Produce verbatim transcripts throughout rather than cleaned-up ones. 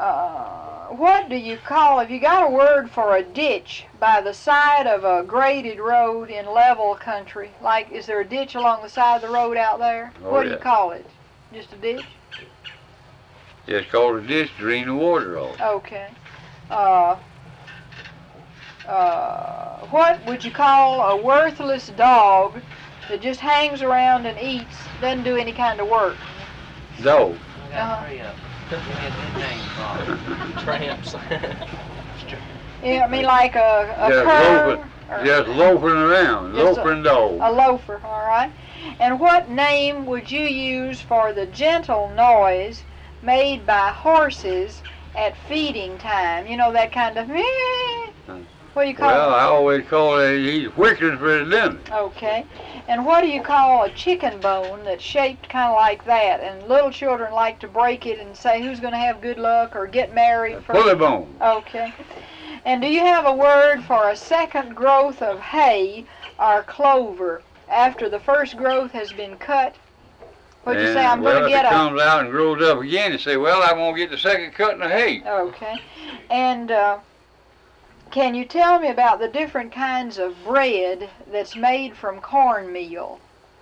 Uh, what do you call, have you got a word for a ditch by the side of a graded road in level country? Like, is there a ditch along the side of the road out there? Oh, what do yeah. you call it? Just a ditch? Just called a ditch to drain the water off. Okay. Uh, uh, what would you call a worthless dog that just hangs around and eats, doesn't do any kind of work? Dog. We got three of them. We had good names for them. Tramps. Yeah, I mean like a, a Just cur. loafing, or just loafing around, Just a- loafing dog. a loafer, all right. And what name would you use for the gentle noise made by horses at feeding time? You know, that kind of meh. What do you call Well, it? I always call it, he's whistling for his dinner. Okay. And what do you call a chicken bone that's shaped kind of like that? And little children like to break it and say who's going to have good luck or get married. For... Pulley bone. Okay. And do you have a word for a second growth of hay or clover after the first growth has been cut? What'd you And, say? I'm well, going to get if it a... comes out and grows up again, you say, well, I'm going to get the second cut in the hay. Okay. And uh, can you tell me about the different kinds of bread that's made from cornmeal?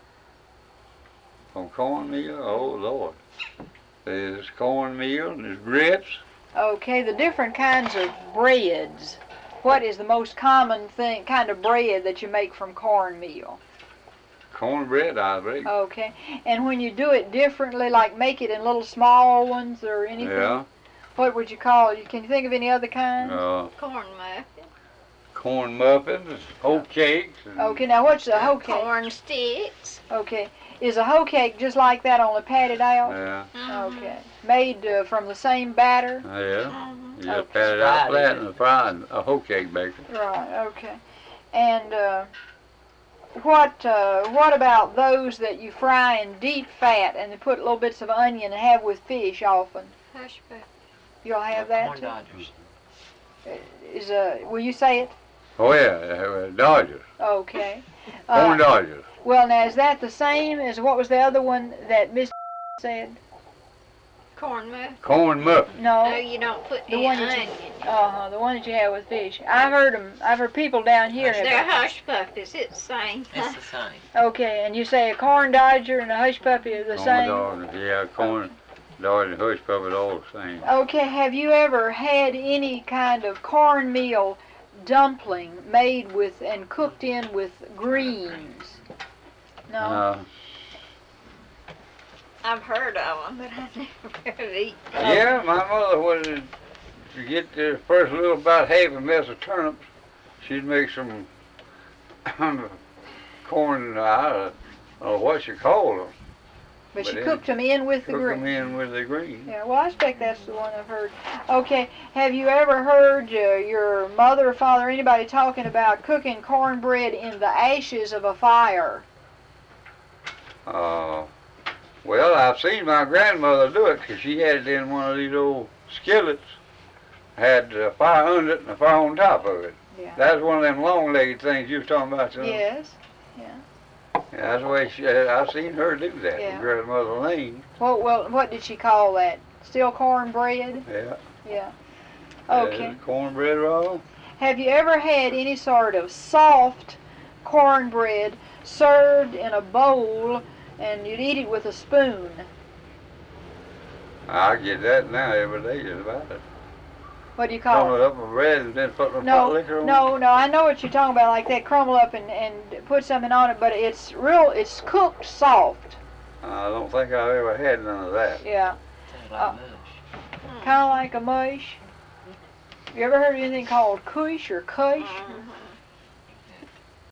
From cornmeal? Oh, Lord. There's cornmeal and there's grits. Okay, the different kinds of breads. What is the most common thing, kind of bread that you make from cornmeal? Cornbread, I think. Okay. And when you do it differently, like make it in little small ones or anything? Yeah. What would you call it? Can you think of any other kind? Uh, Corn muffin. corn muffins, hoe cakes. And Okay, now what's a hoe cake? Corn sticks. Okay. Is a hoe cake just like that, only patted out? Yeah. Mhm. Okay. Made uh, from the same batter? Yeah. Mhm. You just Okay. pat it out Fried flat it. and fry it, a hoe cake baker. Right, okay. And uh, what uh, what about those that you fry in deep fat and they put little bits of onion and have with fish often? Hush puppy. You'll have that Corn too? Dodgers. Is, uh, will you say it? Oh, yeah. uh, Dodgers. Okay. Corn Uh, Dodgers. well, now, is that the same as what was the other one that Miss said? Corn muffin. Corn muffin. No, No? you don't put The any one that you- onion. Uh-huh, the one that you have with fish. I've heard them, I've heard people down here. have- They're hush puppies. It's the same. It's the same. Okay, and you say a corn dodger and a hush puppy are the Corn same? Dodgers. Yeah, corn Dodgers and hush puppet all the same. Okay, have you ever had any kind of cornmeal dumpling made with and cooked in with greens? No? Uh, I've heard of them, but I never have eaten. yeah, my mother would to get the first little about half a mess of turnips. She'd make some corn. I don't know what she called them. But but you it- cooked them in with the Cook them greens. in with the greens. Yeah, well, I expect that's the one I've heard. Okay, have you ever heard uh, your mother or father or anybody talking about cooking cornbread in the ashes of a fire? Uh, well, I've seen my grandmother do it because she had it in one of these old skillets. Had a fire under it and a fire on top of it. Yeah. That's one of them long-legged things you was talking about. Son. Yes. Yeah, that's the way she, I've seen her do that. Yeah. Grandmother Lane. Well, well, what did she call that? Still cornbread? Yeah. Yeah. Okay. Uh, cornbread roll. Have you ever had any sort of soft cornbread served in a bowl and you'd eat it with a spoon? I get that now every day just about it. What do you call Crumble it? it up with bread and then put the pot No, liquor on it. no, no. I know what you're talking about, like that. Crumble up and, and put something on it, but it's real. It's cooked soft. I don't think I've ever had none of that. Yeah, Tastes like Uh, mush. kind of like a mush. You ever heard of anything called kush or kush? Mhm.